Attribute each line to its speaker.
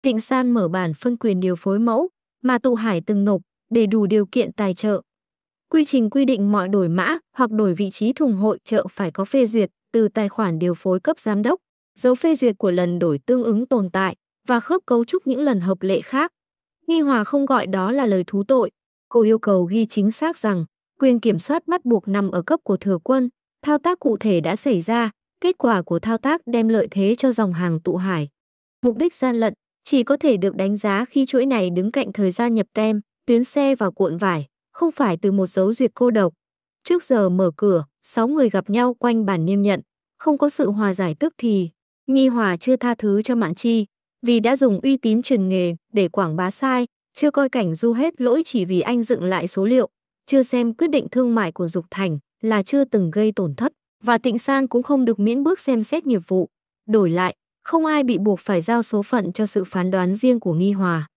Speaker 1: Thịnh San mở bản phân quyền điều phối mẫu mà Tụ Hải từng nộp để đủ điều kiện tài trợ. Quy trình quy định mọi đổi mã hoặc đổi vị trí thùng hội trợ phải có phê duyệt từ tài khoản điều phối cấp giám đốc, dấu phê duyệt của lần đổi tương ứng tồn tại và khớp cấu trúc những lần hợp lệ khác. Nghi Hòa không gọi đó là lời thú tội. Cô yêu cầu ghi chính xác rằng quyền kiểm soát bắt buộc nằm ở cấp của thừa quân. Thao tác cụ thể đã xảy ra, kết quả của thao tác đem lợi thế cho dòng hàng Tụ Hải. Mục đích gian lận chỉ có thể được đánh giá khi chuỗi này đứng cạnh thời gian nhập tem, tuyến xe và cuộn vải, không phải từ một dấu duyệt cô độc. Trước giờ mở cửa, 6 người gặp nhau quanh bàn niêm nhận, không có sự hòa giải tức thì. Nghi Hòa chưa tha thứ cho Mạn Chi, vì đã dùng uy tín truyền nghề để quảng bá sai, chưa coi cảnh Du hết lỗi chỉ vì anh dựng lại số liệu, chưa xem quyết định thương mại của Dục Thành là chưa từng gây tổn thất, và Thịnh San cũng không được miễn bước xem xét nghiệp vụ. Đổi lại, không ai bị buộc phải giao số phận cho sự phán đoán riêng của Nghi Hòa.